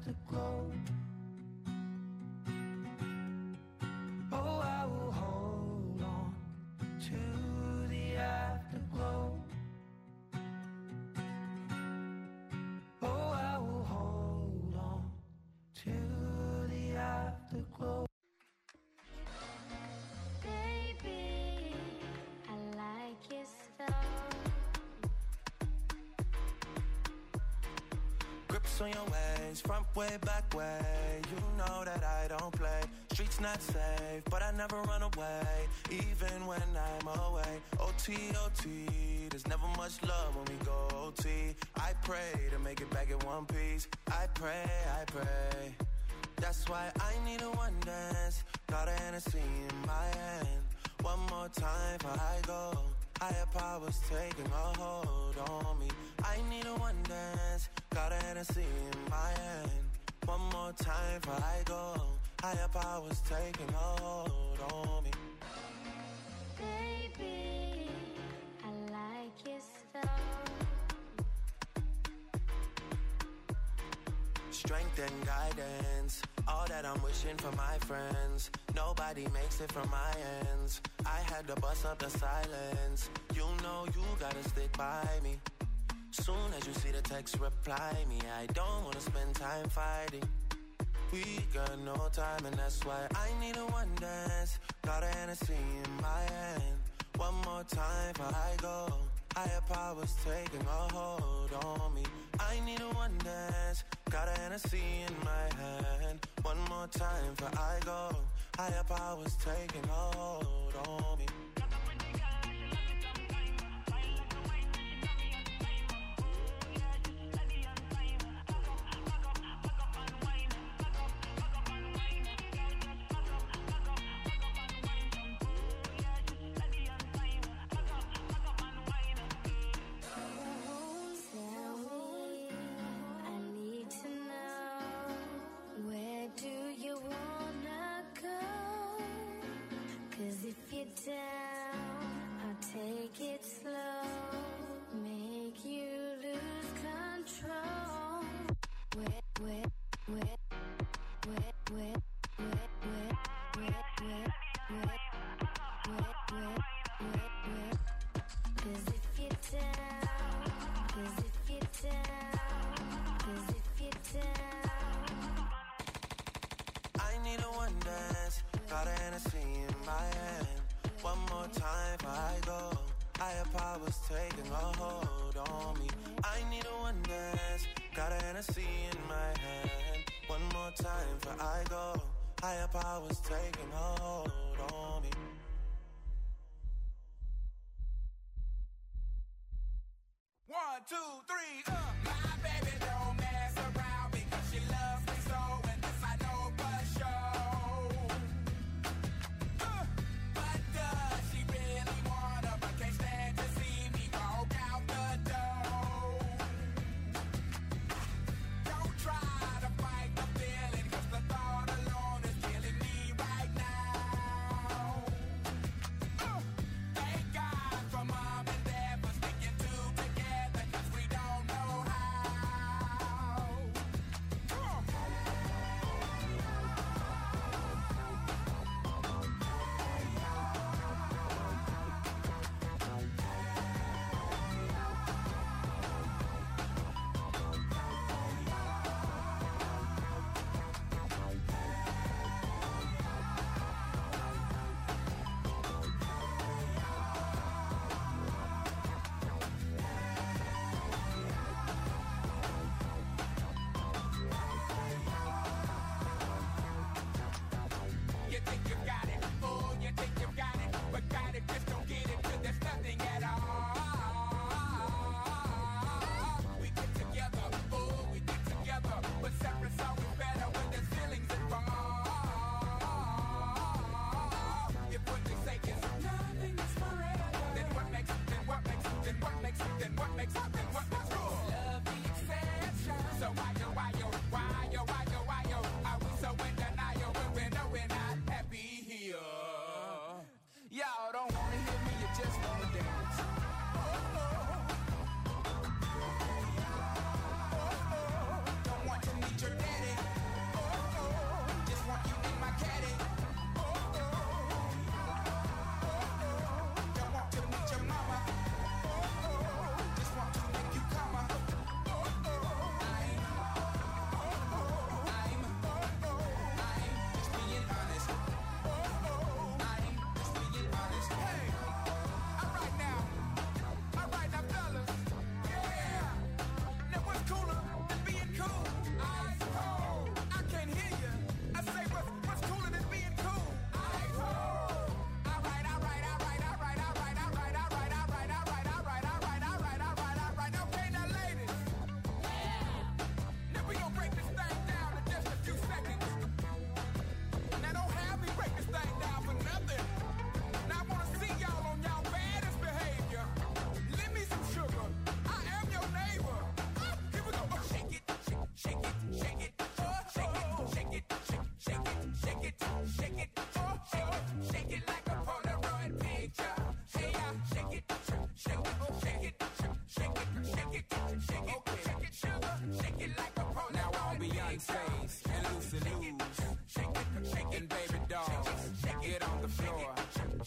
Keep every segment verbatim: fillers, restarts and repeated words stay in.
afterglow. Oh, I will hold on to the afterglow. Oh, I will hold on to the afterglow. Baby, I like your stuff. Grips on your ways, front way, back way. You know that I don't play. Streets not safe, but I never run away, even when I'm away. O T, O T, there's never much love when we go O T. I pray to make it back in one piece. I pray, I pray. That's why I need a one dance. Got a Hennessy in my hand. One more time before I go. Higher powers taking a hold on me. I need a one dance. Got a Hennessy in my hand. One more time before I go. Higher powers taking a hold on me. Baby, I like your stuff. Strength and guidance, all that I'm wishing for my friends. Nobody makes it from my ends. I had to bust up the silence. You know you gotta stick by me. Soon as you see the text, reply me. I don't wanna spend time fighting. We got no time and that's why I need a one dance. Got a Hennessy in my hand. One more time before I go. Higher powers taking a hold on me. I need a one dance. Got a Hennessy in my hand. One more time before I go. Higher powers taking a hold on me. Down, I'll take it slow, make you lose control. Wet, wet, wet, wet, wet, wet, wet, wet, wet, wet, wet, wet, wet, wet. 'Cause if you're down, 'cause if you're down, 'cause if you're down. I need a one dance, got a Hennessy in my hand. One more time before I go. Higher powers taking a hold on me. I need a one dance. Got a Hennessy in my hand. One more time before I go. Higher powers taking a hold on me. One, two, three, up. My baby don't mess around because she loves me so, and this I know for sure. Mom and dad for sticking two together, 'cause we don't know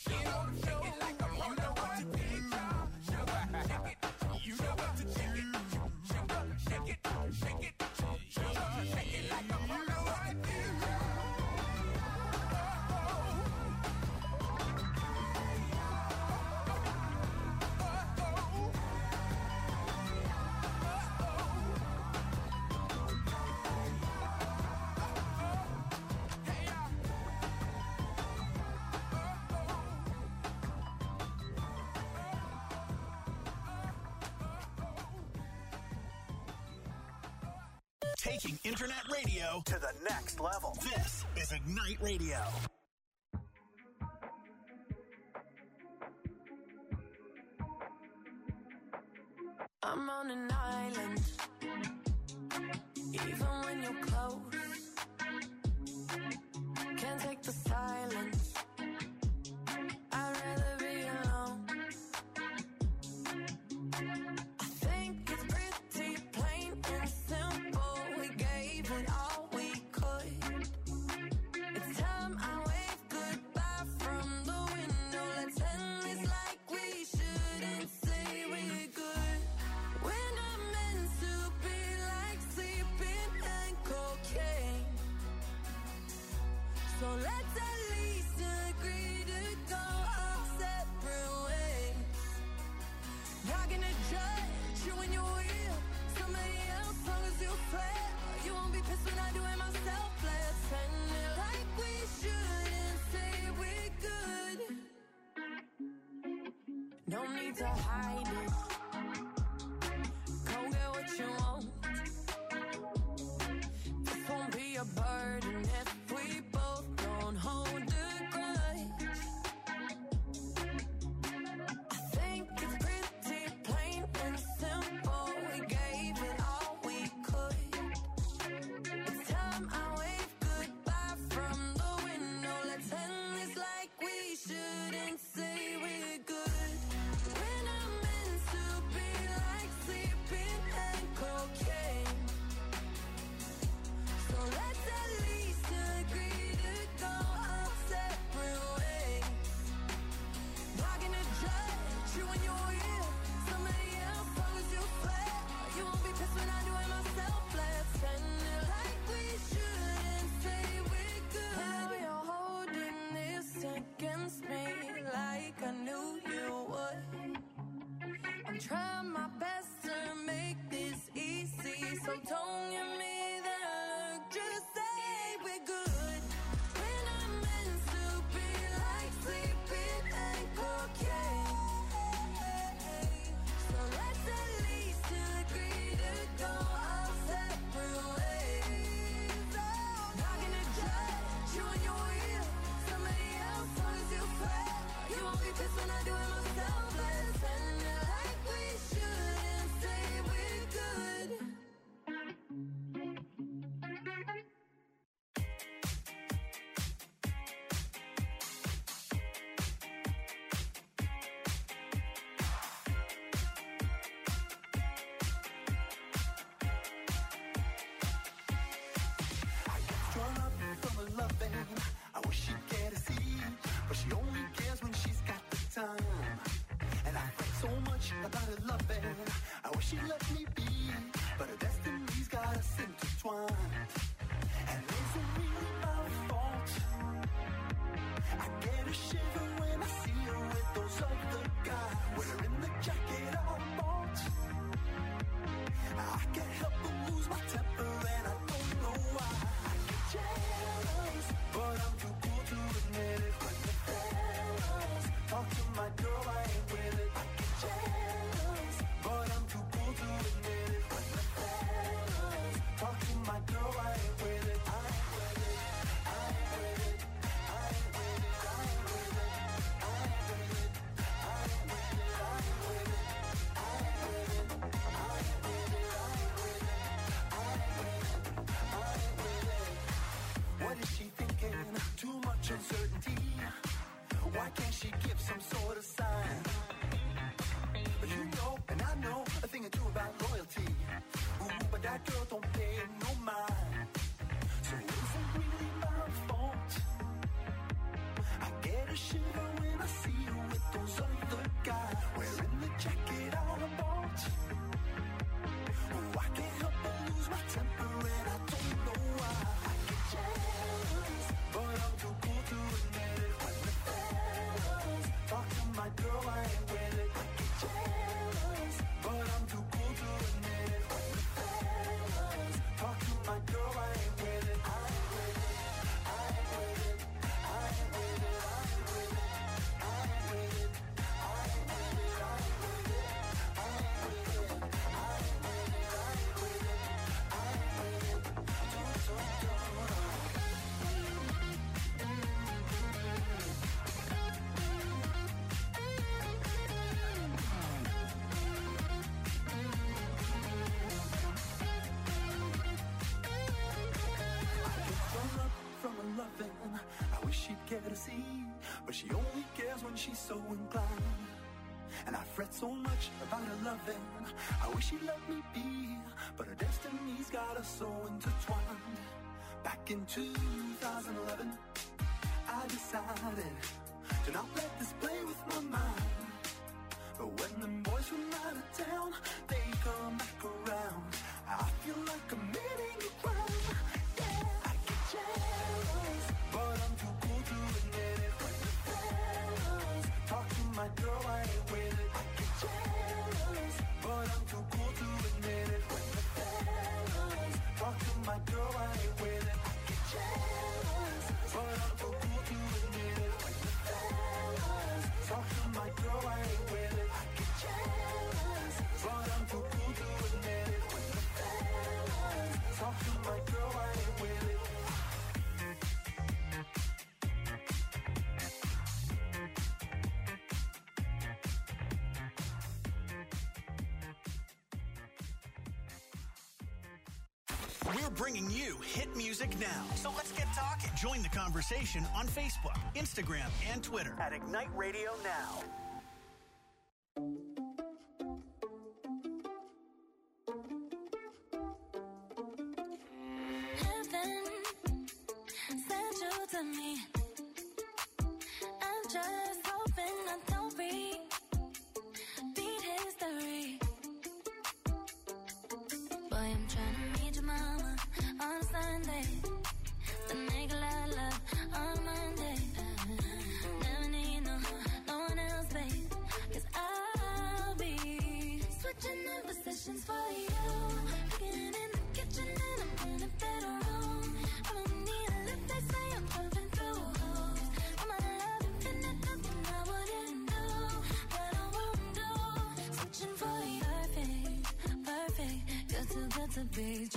Shake it like a you know what to do, y'all. Sugar, shake it. You know what to shake it. Sugar, shake it, shake it. Sugar, shake it like a you know what to do, y'all. Taking internet radio to the next level. This is Ignite Radio. I'm on an island, even when you're close. Can't take the silence. I'd rather be alone. I think it's pretty plain and simple. We gave it all we could. It's time I wave goodbye from the window. Let's end this like we shouldn't say we're good. We're not meant to be like sleeping and cocaine. So let's at least agree to go our separate ways. Not gonna judge you when you're real. Somebody else, long as you swear. You won't be pissed when I do it myself. Let's end it like we shouldn't say we're good. No need to hide it. Go get what you want. This won't be a burden if we both don't hold a grudge. I think it's pretty plain and simple. We gave it all we could. It's time I wave goodbye from the window. Let's end this like we shouldn't say we're good. We're not meant to be like sleeping and cocaine. So let's at least agree to go our separate ways. Not gonna judge you when you're real. Somebody else, long as you swear. You won't be pissed when I do it myself. Let's end it like we shouldn't say we're good. Now you're holding this against me like I knew you would. I'm trying my best to make this easy, so don't give me that look. Just say we're good. We're not meant to be like sleeping and cocaine. So let's at least agree to go our separate ways. Not gonna judge you when you're real. Somebody else, long as you swear. You won't be pissed when I do it myself. Let's end it like we shouldn't say we're good. Strung up from her loving. I wish she'd get a seat, but she only cares when she's got the time. And I think so much about her loving. I wish she'd let me be, but her destiny's got us intertwined. And is it really my fault? I get a shiver when I see her with those other guys, wearing the jacket I bought. I can't help but lose my temper and I don't know why. I get jealous, but I'm too cool to admit it. When the fellas talk to my girl, I ain't with it. I get jealous, but I'm too cool to admit it. When the fellas talk to my girl, I ain't with it. I ain't with it. I ain't with it. I ain't with it. I ain't with it. I ain't with it. I ain't with it. I ain't with it. I ain't with it. I ain't with it. I ain't with it. I ain't with it. I ain't with it. What is she thinking? Too much uncertainty. Why can't she give some sort of sign? You know, and I know a thing or two about loyalty. Ooh, but that girl don't pay no mind. So is it really my fault? I get a shiver when I I see you with those other guys, wearing the jacket I bought. Oh, I can't help but lose my temper and I don't know why. I get jealous, but I'm too cool to admit it. When the fellas talk to my girl, I ain't with it. I get jealous, but I'm too cool to admit it. When the fellas talk to my girl, I ain't with it. I ain't with it. I ain't with it. I ain't with it. I ain't with it. I ain't with it. I ain't with it. I ain't with it. I ain't with it. I ain't with it. I ain't with it. I ain't with it. Don't, don't, don't. From her loving, I wish she'd care to see, but she only cares when she's so inclined. And I fret so much about her loving, I wish she'd let me be, but her destiny's got us so intertwined. Back in two thousand eleven, I decided to not let this play with my mind. But when them boys from out of town, they come back around, I feel like committing a crime. Yeah, I get jealous, but I'm too cool to admit it. When the fellas talk to my girl, I ain't with it. I get jealous, but I'm too cool to admit it. When the fellas talk to my girl, I ain't with it. I get jealous, but I'm too cool to admit it. When the fellas talk to my girl, I ain't with it. I get jealous, but I'm too cool to admit it. When the fellas talk to my girl, I ain't with it. We're bringing you hit music now. So let's get talking. Join the conversation on Facebook, Instagram, and Twitter at Ignite Radio Now. Heaven sent you to me. I'm just hoping I don't repeat history. Boy, I'm trying to meet your mama on Sunday, then make a lot of love on Monday. Never need no, no one else, babe, 'cause I'll be switching in positions for you. Cooking in the kitchen and I'm in a better room. I don't need a lift, they say I'm jumping through holes. I'm a love infinite, nothing I wouldn't do, but I won't do. Switching for you, perfect, perfect. You're too good to be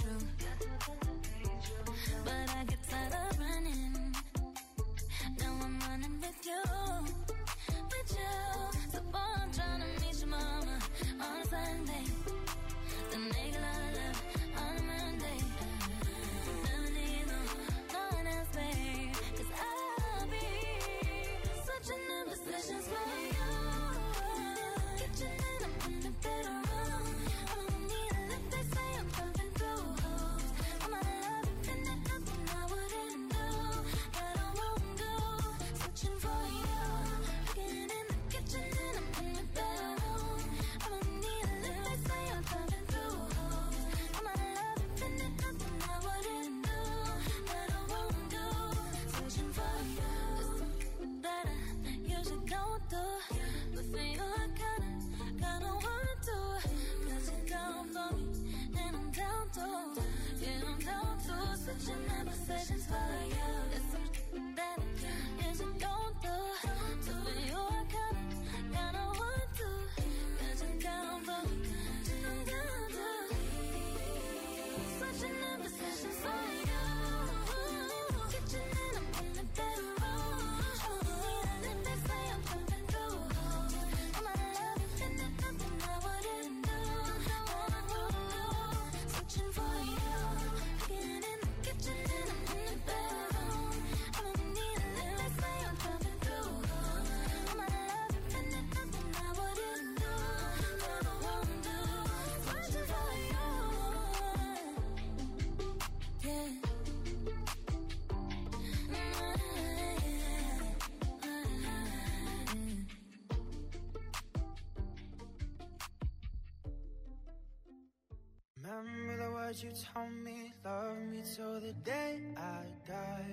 heard you tell me, love me till the day I die.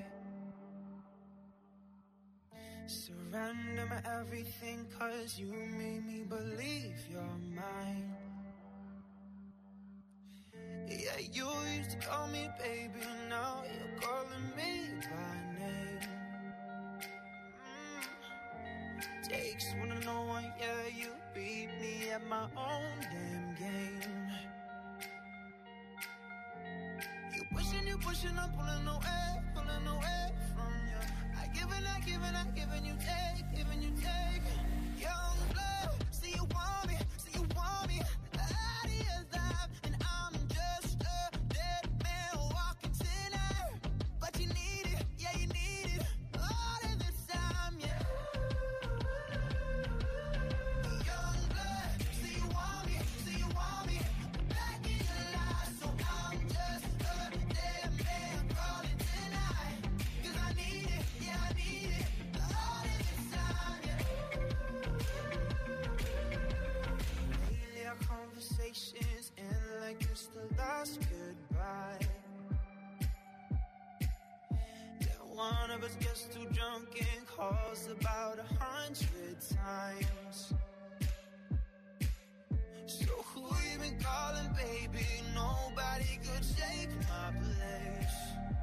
Surrender my everything, cause you made me believe you're mine. Yeah, you used to call me baby, now you're calling me by name. mm. Takes one to know one, yeah, you beat me at my own damn game. You pushing, you pushing, I'm pulling away, pulling away from you. I give and I give and I give and you take, give and you take. Young blood, see you want me, see you want me. Out of your life, and I'm just a dead man walking tonight. But you need it, yeah, you need it. All of this time, yeah. Young blood, see you want me, see you want me. Back in your life, so I'm just a dead man crawling tonight. Cause I need it, yeah, I need it. All of this time, yeah. Lately our conversations end like it's the last goodbye. Then one of us gets too drunk and calls about a hundred times. So who you been calling, baby? Nobody could take my place.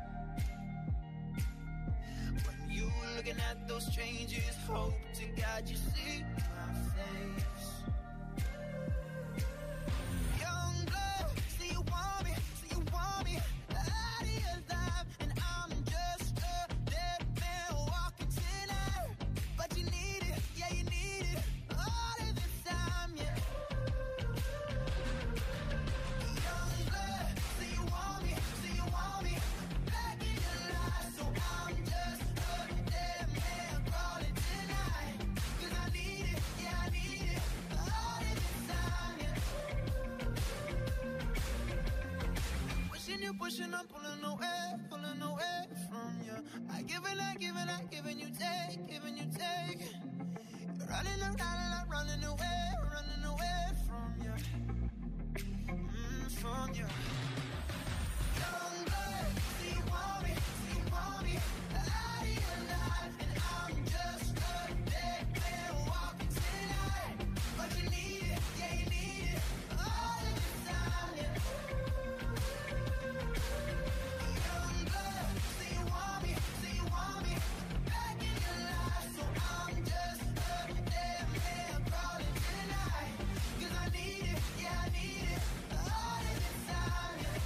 When you looking at those changes, hope to God you see my face. Young blood, see you want me, see you want me. Out of your life, and I'm just a dead man walking tonight. But you need it, yeah, you need it. All of this time, yeah. Young blood, see you want me, see you want me. Back in your life, so I'm just a dead man crawling tonight. Cause I need it, yeah, I need it. All of this time, yeah. Pushing you, pushing, I'm pulling away, pulling away from you. I give and I give and I give and you take, give and you take. You're running around and I'm running away, running away from you. Mm, from you. Young blood, see you want me, see you want me. Out of your life, and I'm just a dead man walking tonight. But you need it, yeah, you need it. All of this time, yeah. Young blood, see you want me, see you want me. Back in your life, so I'm just a dead man crawling tonight. Cause I need it, yeah, I need it. All of this time, yeah.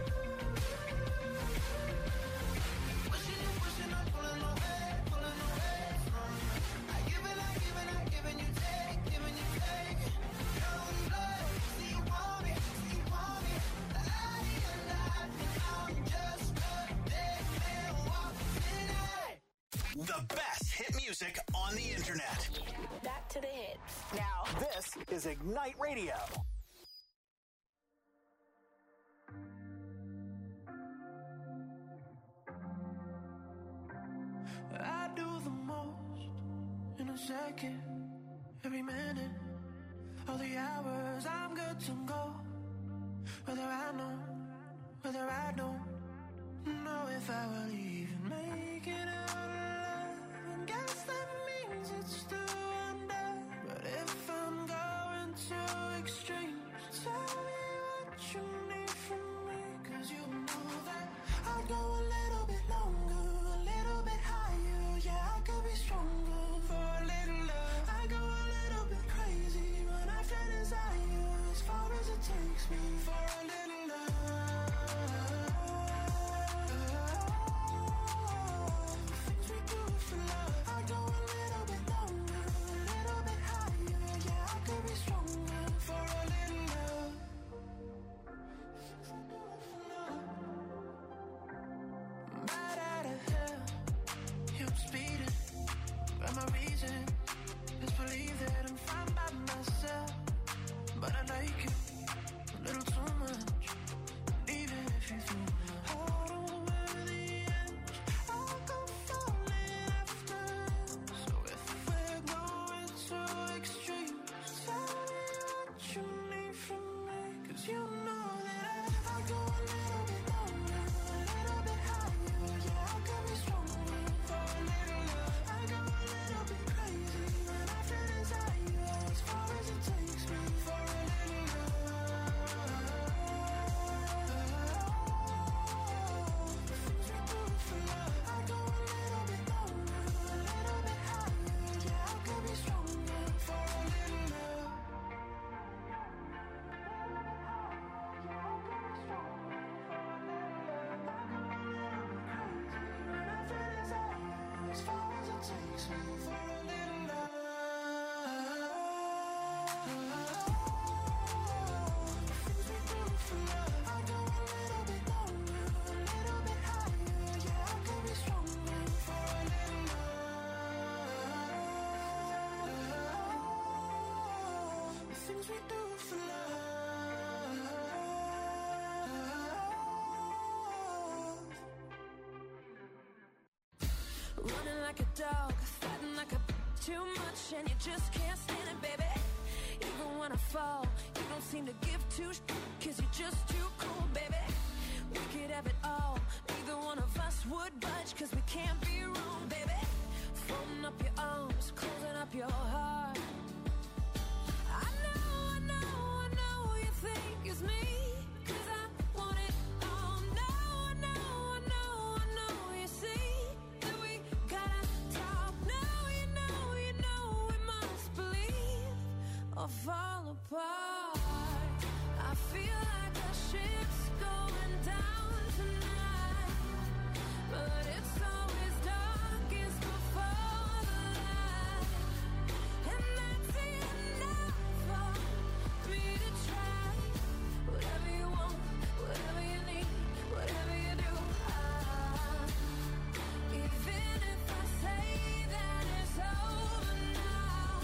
Pushing you, pushing, I'm pulling away, pulling away from you. I give and I give and I give and you take, give and you take. Young blood, see you want me, see you want me. Out of your life, and I'm just a dead man walking tonight. The best hit music on the internet. Back to the hits. Now, this is Ignite Radio. I do the most in a second, every minute, all the hours I'm good to go. Whether I know, whether I don't know if I will even make it out alive. And guess that means it's still under. But if I'm going to extremes, tell me what you need from me. Cause you know that I'd go a little bit longer, a little bit higher. Yeah, I could be stronger for a little love. I go a little bit crazy when I feel desire, as far as it takes me for a little love. Things things we do for love. Running like a dog, fighting like a too much, and you just can't stand it, baby. Even when I fall, you don't seem to give two sh- cause you're just too cool, baby. We could have it all, neither one of us would budge, cause we can't be wrong, baby. Folding up your arms, closing up your heart. I know, I know, I know you think it's me, cause I want it all. No, I know, I know, I know you see that we gotta talk. No, you know, you know we must believe or fall apart. I feel like the ship's going down tonight, but it's always darkest before the light, and that's enough for me to try. Whatever you want, whatever you need, whatever you do, I, even if I say that it's over now,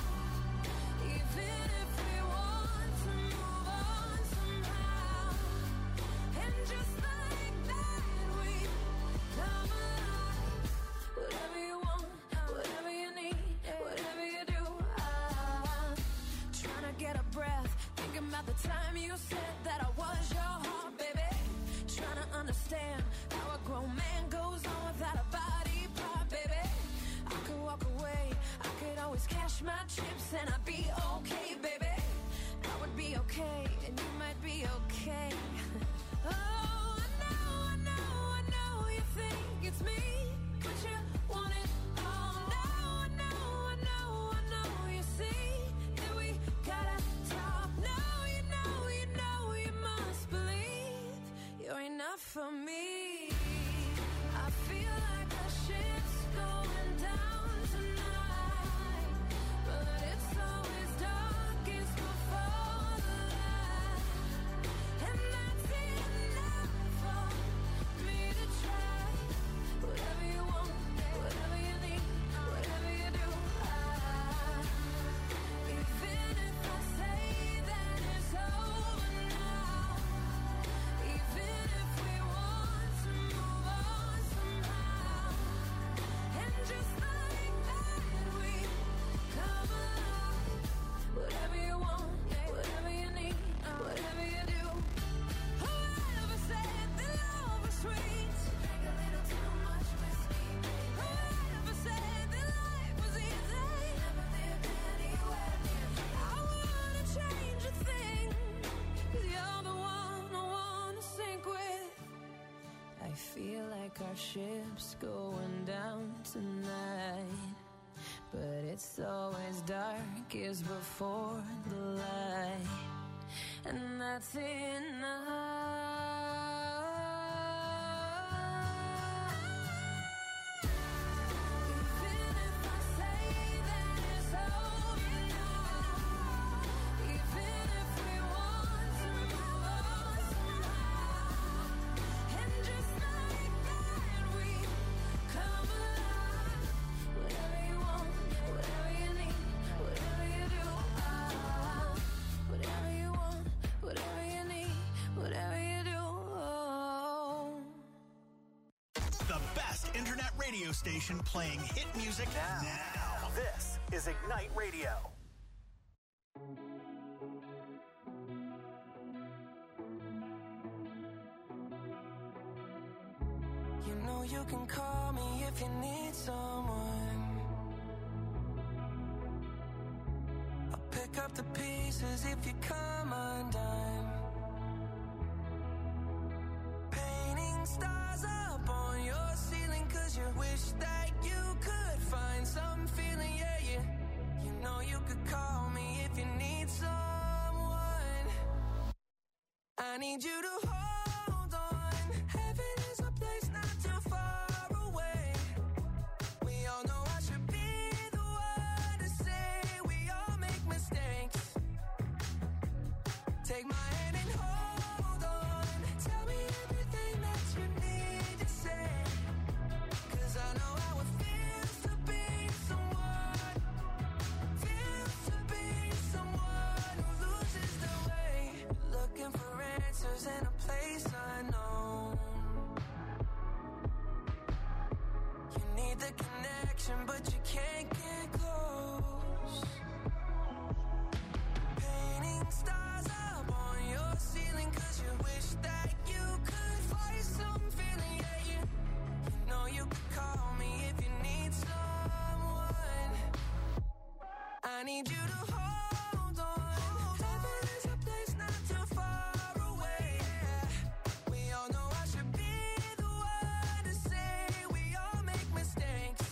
even if we want to move on somehow, and just like that we come alive. Whatever you want, whatever you need, whatever you do, I'm trying to get a breath, thinking about the time you said that I was your heart, baby. Trying to understand how a grown man goes on without a body part, baby. I could walk away, I could always cash my chips, and I'd be okay, baby. I would be okay, and you might be okay. Oh, I know, I know, I know you think it's me, but you want it all. No, I know, I know, I know you see that we gotta talk. No, you know, you know you must believe you're enough for me. I feel like the ship's going down tonight, but it's always darkest before the light, and that's enough for me to try. Whatever you want, whatever you need, whatever you do, I, even if I say that it's over now, even if we want to move on somehow, and just like that we come alive. Whatever you want, whatever you need, whatever you do. Whoever said that love was sweet? Drink a little too much whiskey, baby. Whoever said that life was easy? Never lived anywhere near me. I wouldn't change a thing, 'cause you're the one I wanna sink with. I feel like our ship's going down tonight, but it's always darkest before the light, and that's enough. Even if I say that it's over now, even if we want to move on somehow, and just like that we come alive. Whatever you want, whatever you need, whatever you do, I, whatever you want, whatever you need, whatever you do, oh. The best internet radio station playing hit music now. now. This is Ignite Radio. You know you can call me if you need someone. I'll pick up the pieces if you come undone. Painting stars up on your ceiling 'cause you wish that you could find some feeling, yeah, yeah. You know you could call me if you need someone. I need you to hold on. Heaven is a place not too far away. We all know I should be the one to say we all make mistakes. Take my hand and hold on. Tell me everything that you need to say. 'Cause I know how it feels to be someone. Feels to be someone who loses need you to hold on. Heaven is a place not too far away. We all know I should be the one to say we all make mistakes.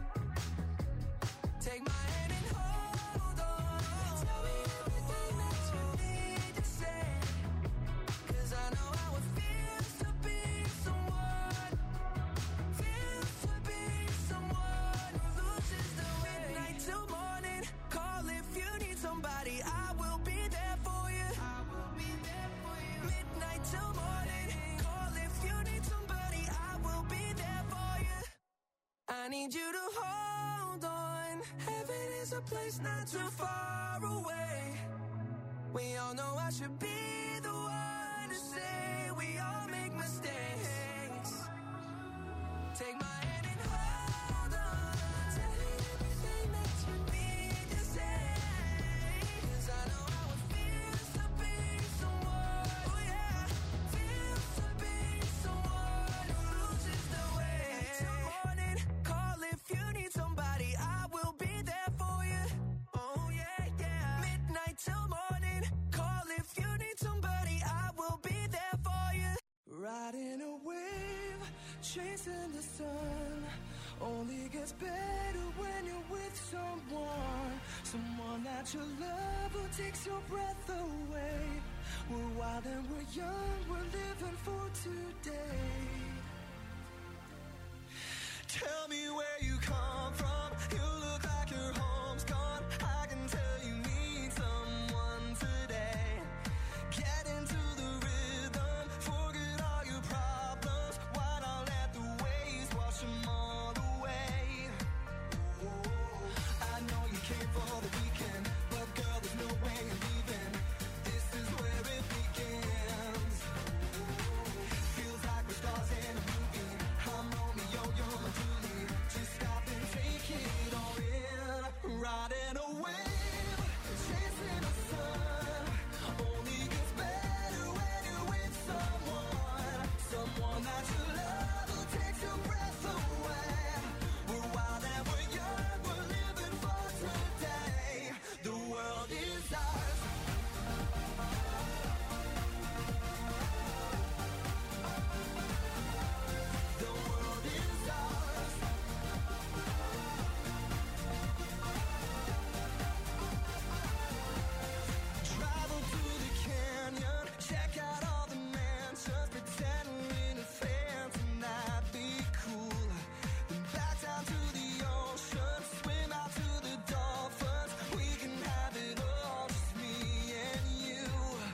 Take my hand and hold on. Tell me everything that you need to say. 'Cause I know how it feels to be someone. Feels to be someone who loses the way. Midnight till morning. Call if you need somebody. I will be there for you. I will be there for you. Midnight till morning. Call if you need somebody. I will be there for you. I need you to hold on. Heaven is a place not too far away. We all know I should be the one to say we all make mistakes. Take my hand and hold on. Tell me everything that you need to say. 'Cause I know how it feels to be someone. Oh yeah, feels to be someone who loses the way. Till morning, call if you need somebody. I will be there for you. Oh yeah, yeah. Midnight till morning, call if you need somebody. I will be there for you. Riding a wave, chasing the sun. Only gets better when you're with someone. Someone that you love who takes your breath away. We're wild and we're young, we're living for today. Tell me where you come from. You look like your home's gone. I can tell you need someone today. Get into the rhythm, forget all your problems. Why not let the waves wash them all away? I know you came for the weekend, but girl, there's no way you're leaving. This is where it begins. Feels like we're stars in a movie. I'm Romeo, you're my Julie. Just stop and take it all in. Riding a wave, chasing the sun. Only gets better when you're with someone. Someone that you love who takes your breath away. We're wild and we're young, we're living for today. The world is ours. The world is ours. Travel to the canyon, check out all the mansions, pretend we're in a fancy tonight, be cool. Then back down to the ocean, swim out to the dolphins. We can have it all, just me and you.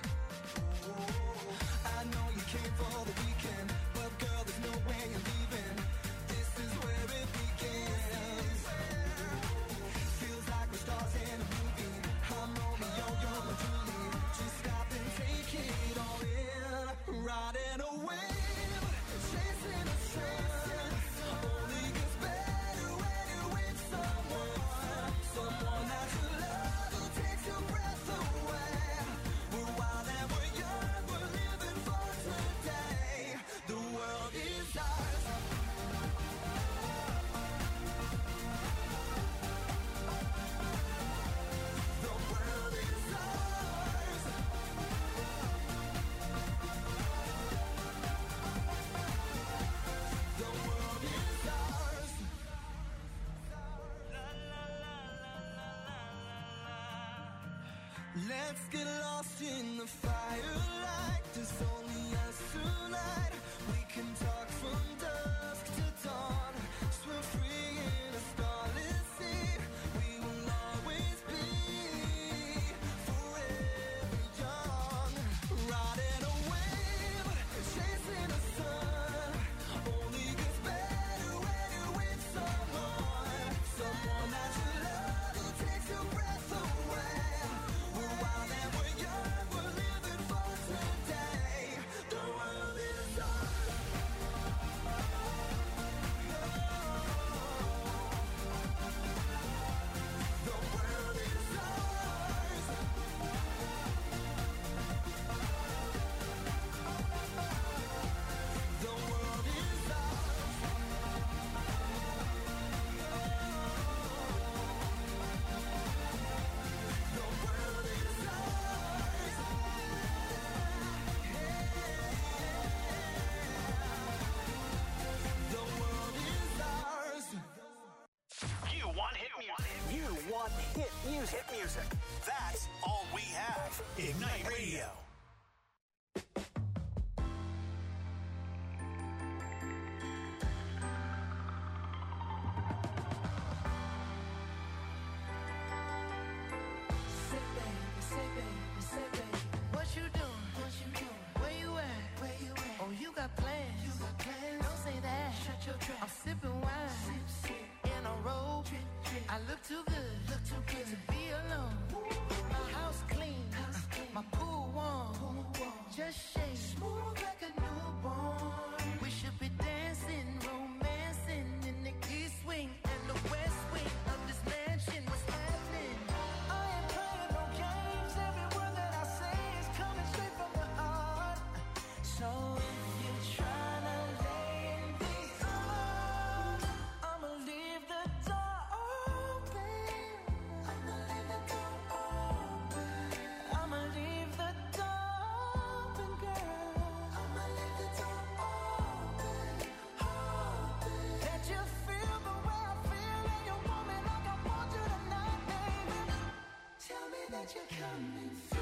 I know you came for the weekend, but girl, there's no way you're leaving. This is where it begins. Feels like we're stars in a movie. I'm Romeo, you're my Julie. Just stop and take it all in. Riding a wave, chasing the sun. Only gets better when you're with someone. Someone that you love who takes your breath away. We're wild and we're young, we're living for today. The world is ours. The world is ours. The world is ours. Let's get lost in the firelight. There's only us tonight. We can talk from dusk to dawn. Swim free in a starless sea. We will always be forever young. Riding a wave, chasing the sun. Only gets better when you're with someone. Someone that you love who takes your breath away. We're wild and we're young, we're living for today. The world is ours. music. Hit music. That's all we have. Ignite Radio. I'm sipping wine sip, sip. In a robe. Drip, drip. I look too good, look too good to be alone. My house clean, house clean. My pool warm. Pool warm. Just shake smooth like a newborn. We should be dancing, romancing in the east wing and the west wing of this mansion. What's happening? I ain't playing no games. Every word that I say is coming straight from the heart. So if you're trying to you're coming through.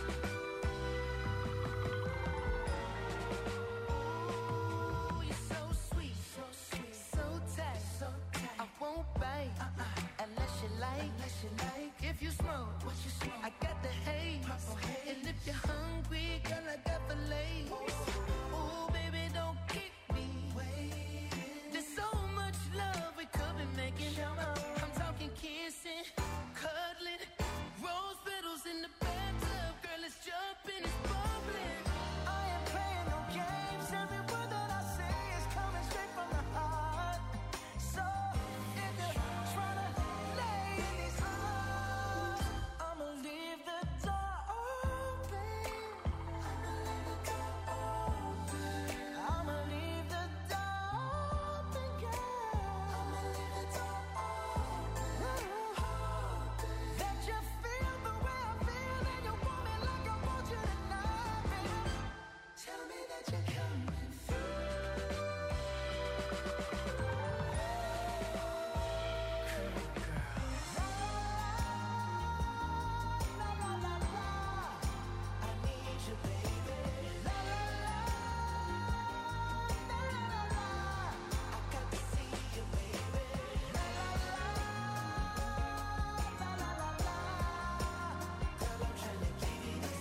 Ooh, you're so sweet, so sweet, so tight, so tight. I won't bite uh-uh. unless you like, unless you like. If you smoke, what you smoke? I got the haze. Purple haze. And if you're hungry, girl, I got the lace. Ooh, baby, don't keep me waiting. There's so much love we could be making. I'm talking kissing, cuddling. Rose petals in the bathtub, girl, it's jumping, it's bubbling. I ain't playing no games. Every word that I say is coming straight from the heart. So if you're trying to lay in these arms, I'ma leave the door open. I'ma leave the door open. I'ma leave the door open, girl. I'ma leave the door open. That you feel the way I feel and you want me like I want you tonight, baby. Tell me that you're coming through. La la la la, I need you, baby. La la la, la la la la, I got to see you, baby. La la la, la la la la, girl, I'm trying to give you this.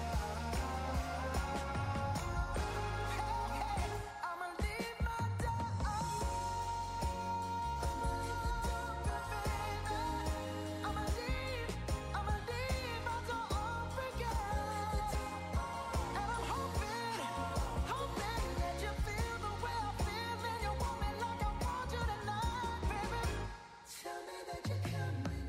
Hey, hey, I'ma leave my door open. I'ma leave the door open, baby. I'ma leave, I'ma leave my door open, girl. And I'm hoping, hoping that you feel the way I feel and you want me like I want you tonight, baby. Tell me that you're coming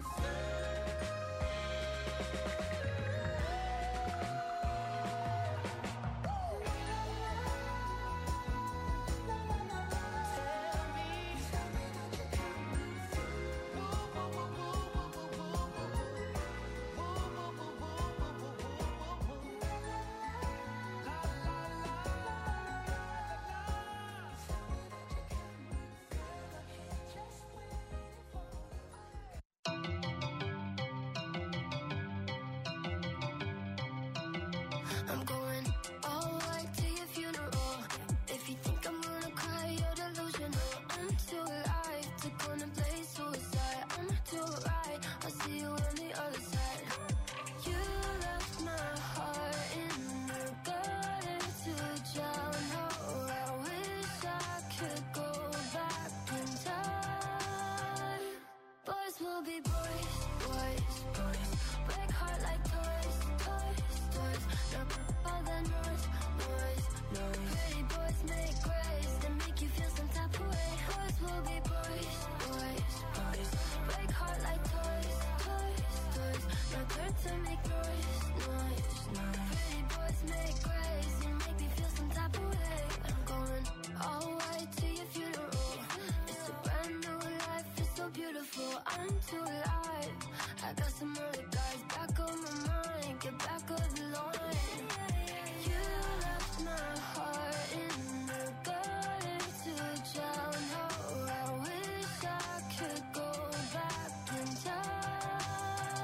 I'm going all white to your funeral. If you think I'm gonna cry, you're delusional. I'm too alive to contemplate suicide. I'm too right, I'll see you on the other side. You left my heart in the gutter to drown. Oh, I wish I could go back in time. Boys will be boys, boys, boys. Break heart like toys, toys, toys. Look all the noise, noise, noise. Pretty boys make grace and make you feel some type of way. Boys will be boys, boys, boys. Break heart like toys, toys, toys. No turn to make noise, noise, noise. Pretty boys make grace and make me feel some type of way. I'm going all white to your funeral. It's a brand new life, it's so beautiful. I'm too alive. I got some other guys back on my mind. Get back on the line. You left my heart in the gutter to drown. Oh, I wish I could go back in time.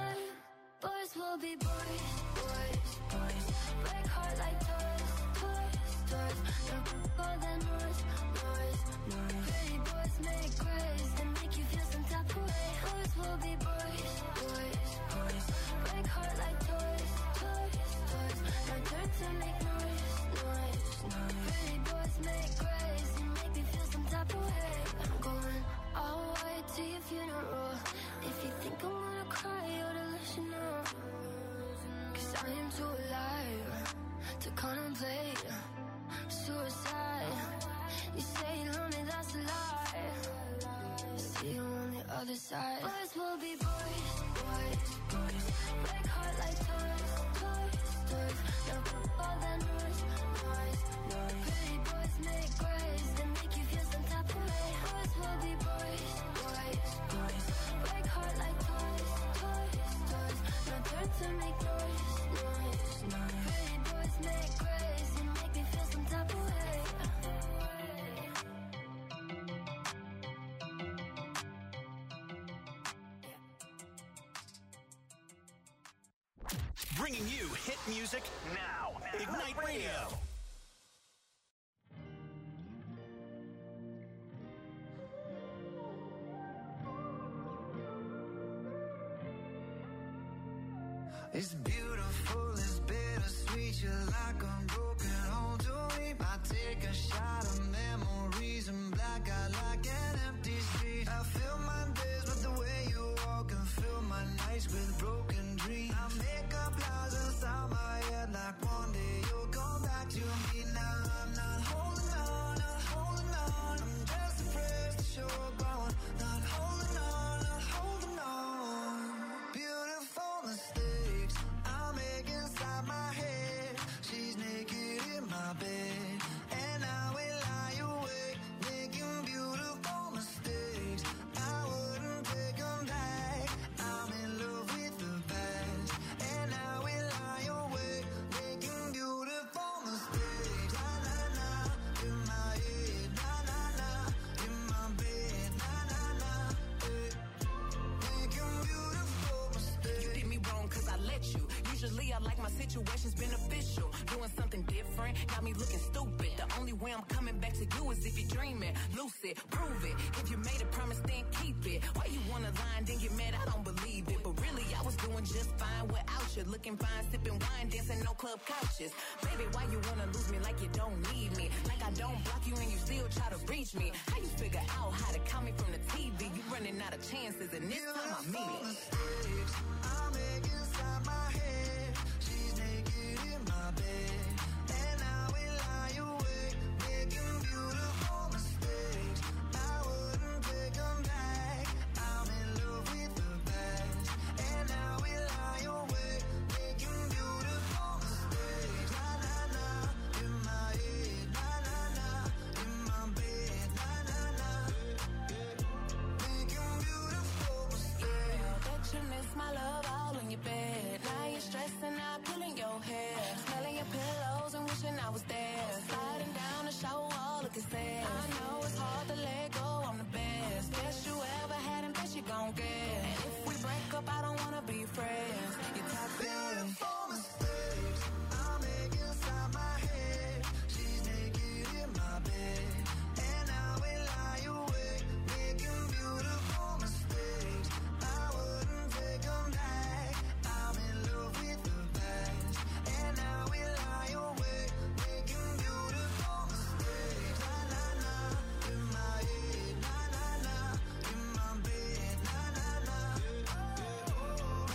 will be boys, boys, boys. Break heart like toys, toys, toys. Don't go that noise, noise, noise. Pretty boys make grace and make you feel some type of way. Boys will be boys, boys, boys. Break heart like toys, toys, toys. No turn to make noise, noise, noise. Pretty boys make grace and make me feel some type of way. I'm going all white to your funeral. If you think I'm gonna cry, you ought to listen up. Cause I am too alive to contemplate suicide. You say you love me, that's a lie. See you on the other side. Boys will be boys, boys, boys. Break heart like toys, toys, toys. No all that noise, noise, noise. Pretty boys make grace and make you feel some type of way. Boys will be boys, boys, boys. Break heart like toys, toys, toys. No turn to make noise, noise, noise. Pretty boys make grace and make me feel some type of way. Bringing you hit music now. Ignite Radio. It's beautiful, it's bittersweet. You're like a broken home to me. I take a shot of memories and black out like an empty street. I fill my days with the way you walk and fill my nights with broken dreams. I make up lies inside my head like one day you'll come back to me. Now I'm not holding on, not holding on. I'm just afraid to show up on. Not holding on, not holding on. Beautiful mistakes I make inside my head. She's naked in my bed, and I will lie awake, making beautiful mistakes. I wouldn't take them back. I'm in love with the past, and I will lie awake, making beautiful mistakes. Na na na, in my head. Na na na, in my bed. Na na na, eh. Making beautiful mistakes. You did me wrong cause I let you. Usually I like my situations beneficial. Doing something different, got me looking stupid. The only way I'm coming back to you is if you're dreaming. Lucid, prove it. If you made a promise, then keep it. Why you wanna lie and then get mad? I don't believe it. But really, I was doing just fine without you. Looking fine, sipping wine, dancing no club couches. Baby, why you wanna lose me like you don't need me? Like I don't block you and you still try to reach me. How you figure out how to count me from the T V? You running out of chances and this time I mean it. Mistakes I make inside my head. She's naked in my bed, and I will lie awake, making beautiful mistakes. I wouldn't take them back. I'm in love with the past, and I will lie awake, making beautiful mistakes. Na na na, in my head. Na na na, in my bed. Na na na, making beautiful mistakes. I bet you miss my love all in your bed. Now you're stressing out, pulling your hair, smelling your pillows and wishing I was there. Sliding down the shower wall, looking sad. I know it's hard to let go, I'm the best. Best you ever had and best you gon' get. And if we break up, I don't wanna be friends. You're toxic. Beautiful mistakes I make inside my head. She's naked in my bed, and I will lie awake, making beautiful mistakes. I wouldn't take them back. I'm in love with the past, and I will lie awake, making beautiful mistakes. Na na na, in my head. Na na na, in my bed. Na na na,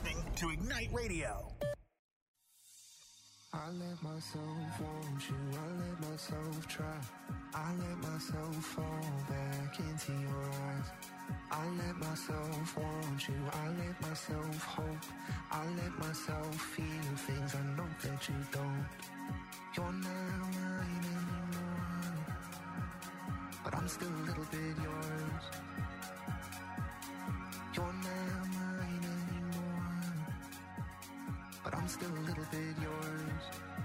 listening to Ignite Radio. I let myself want you, I let myself try. I let myself fall back into your eyes. I let myself want you, I let myself hope. I let myself feel things I know that you don't. You're not mine anymore, but I'm still a little bit yours. You're not mine anymore, but I'm still a little bit yours.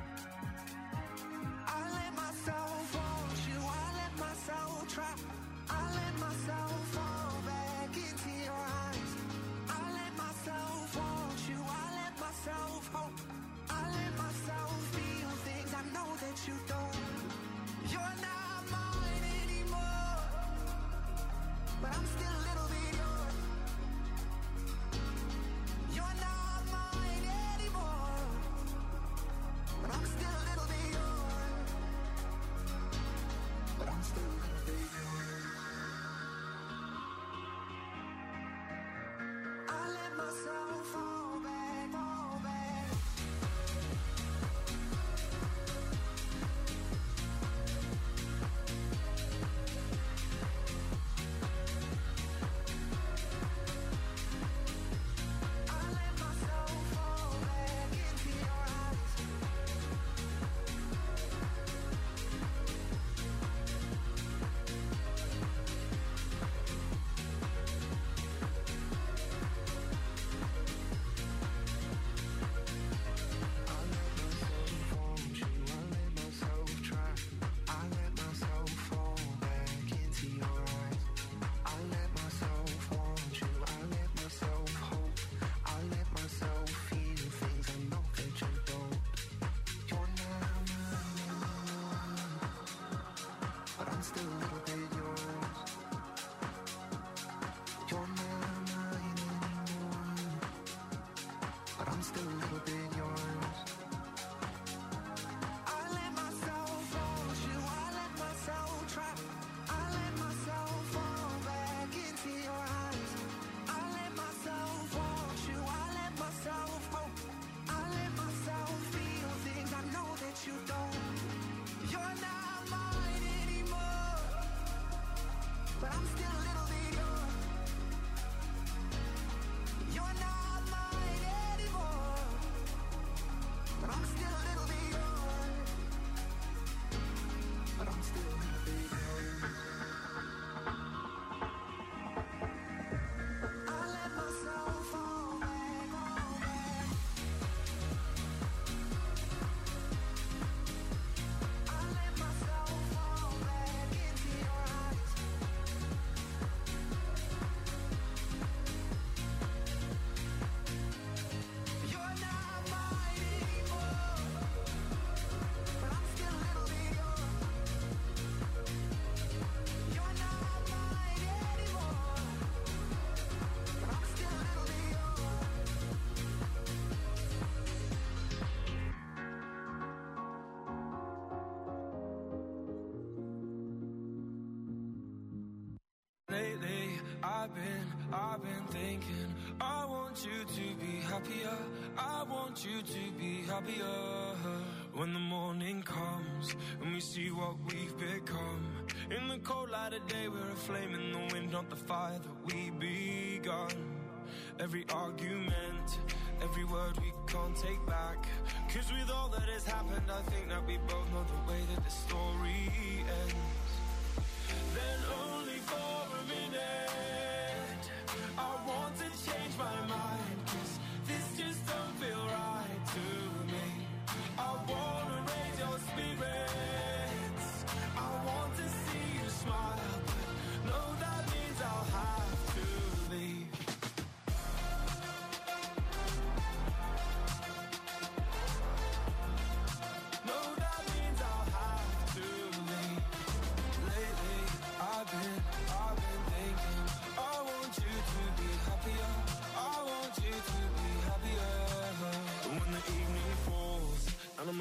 I let myself want you, I let myself try. I let myself fall back into your eyes. I let myself want you, I let myself hope. I let myself feel things I know that you don't. You're not mine anymore, but I'm still a little bit yours. You're not mine anymore, but I'm still a little bit yours. But I'm still a little bit yours. I let myself fall back, fall back. I let myself fall back into your eyes. I let myself want you, I let myself try. I let myself fall back into your eyes. I let myself want you, I let myself hope. I let myself feel things I know that you don't. You're not mine anymore, but I'm still a little bit yours. You're not mine anymore, but I'm still a little bit yours. I let myself want you, I let myself try. I let myself fall back into your eyes. I let myself want you, I let myself hope. I let myself feel things I know that you don't. You're not mine anymore, but I'm still a little bit yours. You're not mine anymore, but I'm still a little bit yours. But I'm still a little bit yours. I let myself fall back, fall back. I let myself fall back into your eyes. You're not mine anymore, but I'm still a little bit yours. You're not mine anymore, but I'm still a little bit yours. Lately, I've been, I've been thinking, I want you to be happier, I want you to be happier. When the morning comes and we see what we've become, in the cold light of day we're a flame in the wind, not the fire that we begun. Every argument, every word we can't take back, 'cause with all that has happened I think that we both know the way that the story ends. Then only for a minute I want to change my mind, 'cause this just don't feel right to me. I wanna raise your spirits, I want to see you smile, but no, that means I'll have to leave. No, that means I'll have to leave. Lately I've been,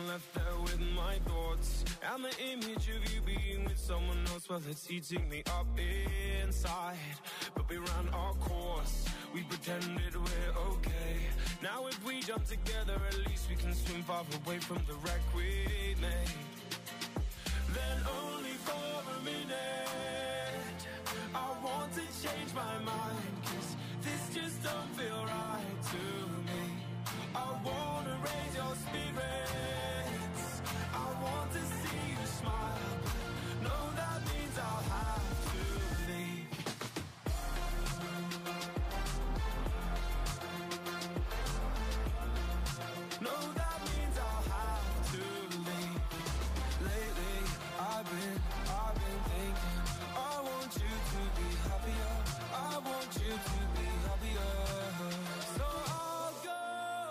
left there with my thoughts. And the image of you being with someone else, well, it's eating me up inside. But we ran our course, we pretended we're okay. Now if we jump together, at least we can swim far away from the wreck we made. Then only for a minute, I want to change my mind, 'cause this just don't feel right to me. I wanna raise your spirits, I want to see you smile. No, that means I'll have to leave. No, that means I'll have to leave. Lately, I've been, I've been thinking, I want you to be happier, I want you to be happier. So I'll go,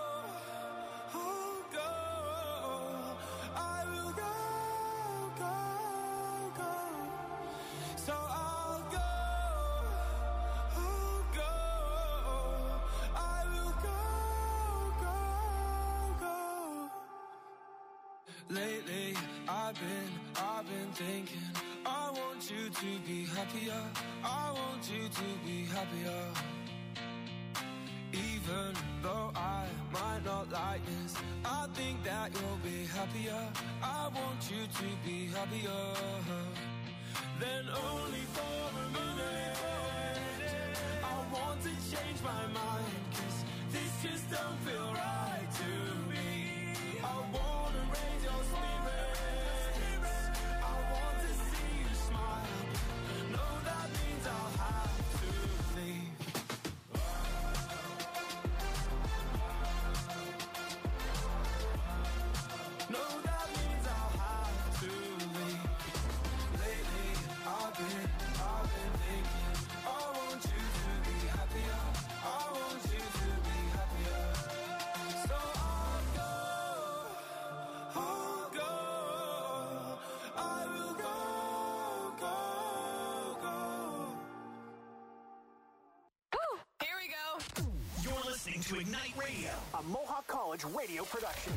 I'll go, I will go, go, go. So I'll go, I'll go, I will go, go, go. Lately, I've been, I've been thinking, I want you to be happier, I want you to be happier. Even though I might not like this, I think that you'll be happier, I want you to be happier. Then only for a minute, I want to change my mind, 'cause this just don't feel right to me. I wanna raise your spirits, I want to see you smile. No, that means I'll have to leave. No, that means I'll have to leave. Lately, I've been, I've been thinking, I want you to be happier, I want you to be happier. So I'll go, I'll go, I will go, go, go. Here we go. You're listening to Ignite Radio, a Mohawk College radio production.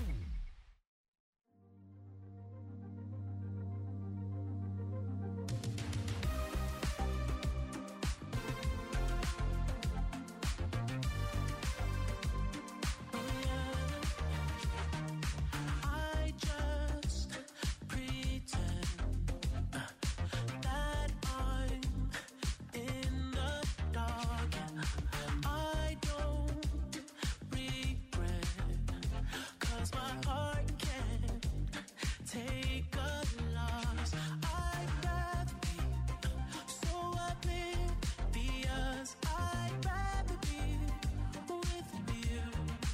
I just pretend uh, that I'm in the dark. I don't regret, 'cause my heart can't take a loss. I'd rather be so oblivious. I'd rather be with you.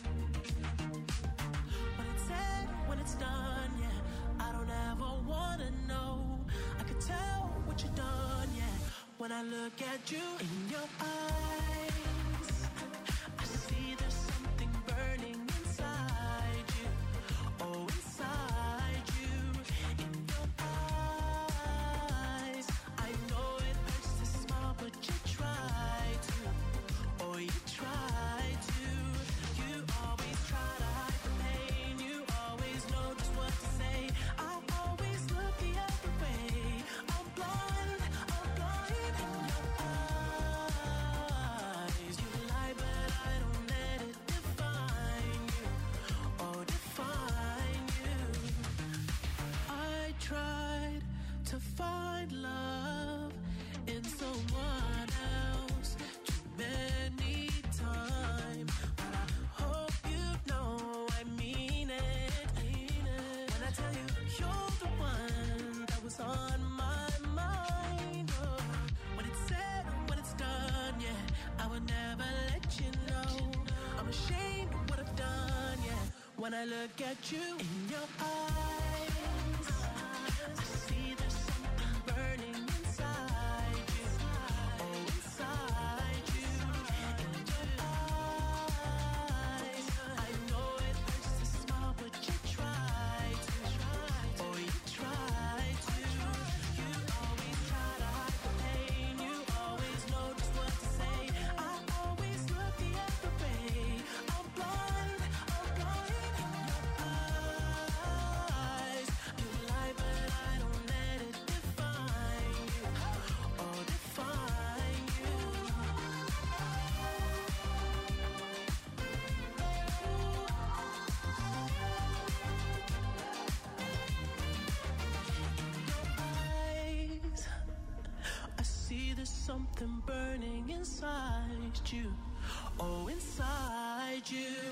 When it's said, when it's done, yeah, I don't ever wanna know. I can tell what you've done, yeah, when I look at you in your eyes. I see there's something burning inside you, oh, inside you, in your eyes. I know it hurts to smile, but you try to, oh, you try to. You always try to hide the pain, you always know just what to say. I always look the other way. I'm blind, I'm blind in your eyes. You lie, but I don't let it define you, oh, define you. I tried to find love in someone else too many times, but I hope you know I mean it. When I tell you you're the one that was on my mind, oh, when it's said, when it's done, yeah, I would never let you know. I'm ashamed of what I've done, yeah, when I look at you in your eyes.